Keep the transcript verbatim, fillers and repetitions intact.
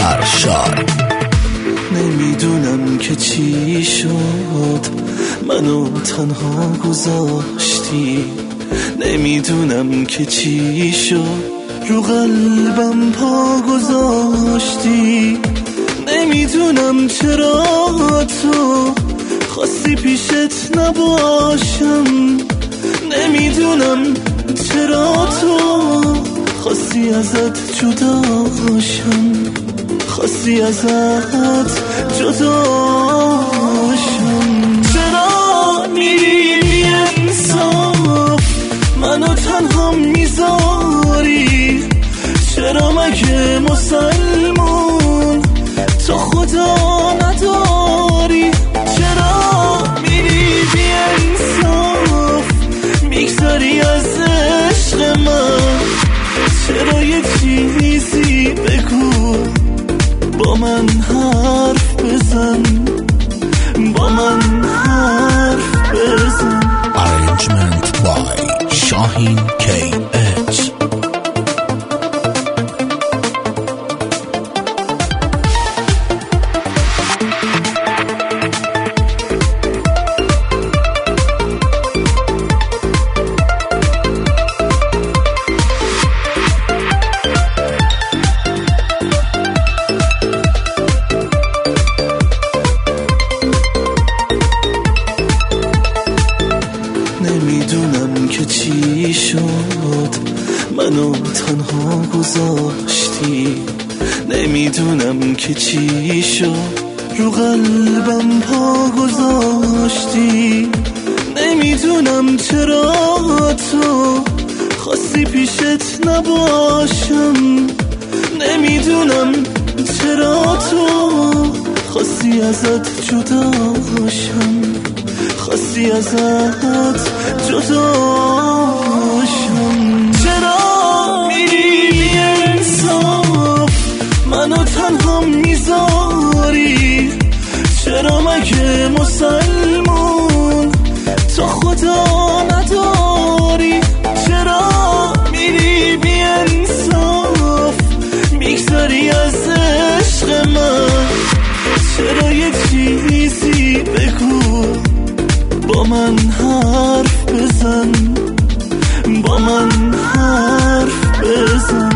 فرشاد. نمیدونم که چی شد منو تنها گذاشتی، نمیدونم که چی شد رو قلبم پا گذاشتی، نمیدونم چرا تو خواستی پیشت نباشم، نمیدونم چرا تو خواستی ازت جداشم، خواستی ازت جداشم. چرا میری بی انصاف منو تنها میذاری، چرا مگه مسلمون تو خدا نداری، چرا میری بی انصاف میگذاری از عشق من، چرا یه چیزی بگو با من حرف بزن، با من حرف بزن. Arrangement by شاهین کی اچ. نمیدونم که چی شد منو تنها گذاشتی، نمیدونم که چی شد رو قلبم پا گذاشتی، نمیدونم چرا تو خواستی پیشت نباشم، نمیدونم چرا تو خواستی ازت جداشم، خواستی ازت جداشم. چرا میری بی انصاف منو تنها میذاری، چرا مگه مسلمون تو خدا نداری، چرا میری بی انصاف میگذاری از عشق من، چرا یه چیزی بگو با من حرف بزن، با من حرف بزن.